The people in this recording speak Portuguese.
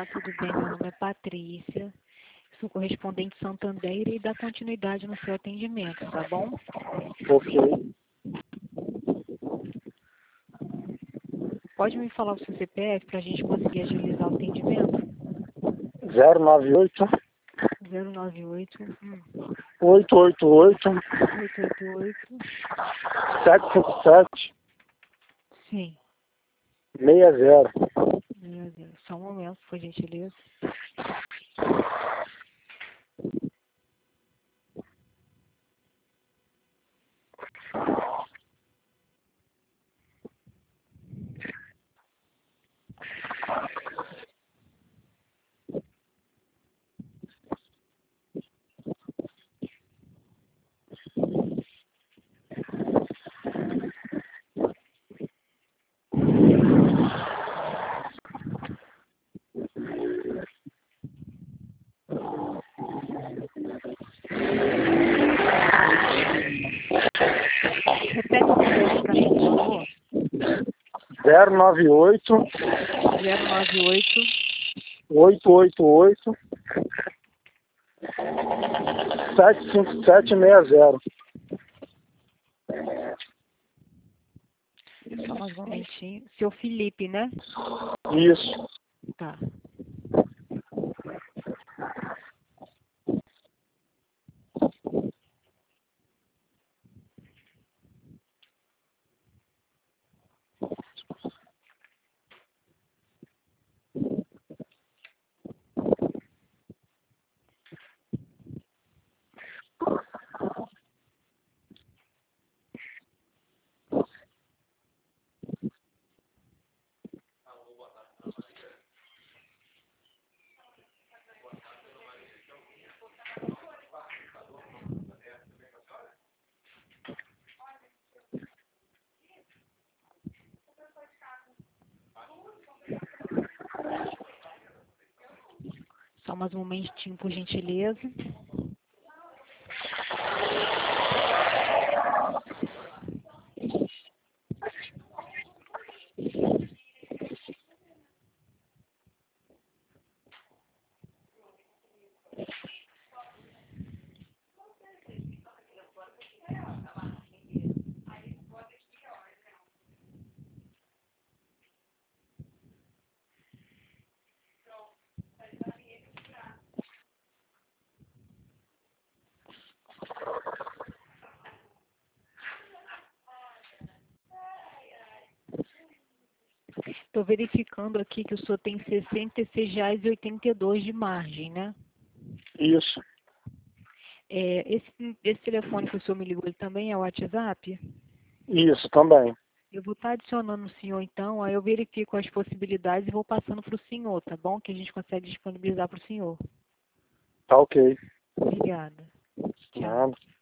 Olá, tudo bem? Meu nome é Patrícia, sou correspondente Santander e dar continuidade no seu atendimento, tá bom? Ok. Pode me falar o seu CPF para a gente conseguir agilizar o atendimento? 098 098 888 888 757 sim, 60. 60. Só um momento, por gentileza. Repete o número para mim, por favor. 098 098 888 75760. Só mais um momentinho. Seu Felipe, né? Isso. Tá. Só mais um momentinho, por gentileza. Estou verificando aqui que o senhor tem R$ 66,82 de margem, né? Isso. Esse telefone que o senhor me ligou, ele também é o WhatsApp? Isso também. Eu vou estar adicionando o senhor, então, aí eu verifico as possibilidades e vou passando para o senhor, tá bom? Que a gente consegue disponibilizar para o senhor. Tá ok. Obrigada. Tchau. Nada.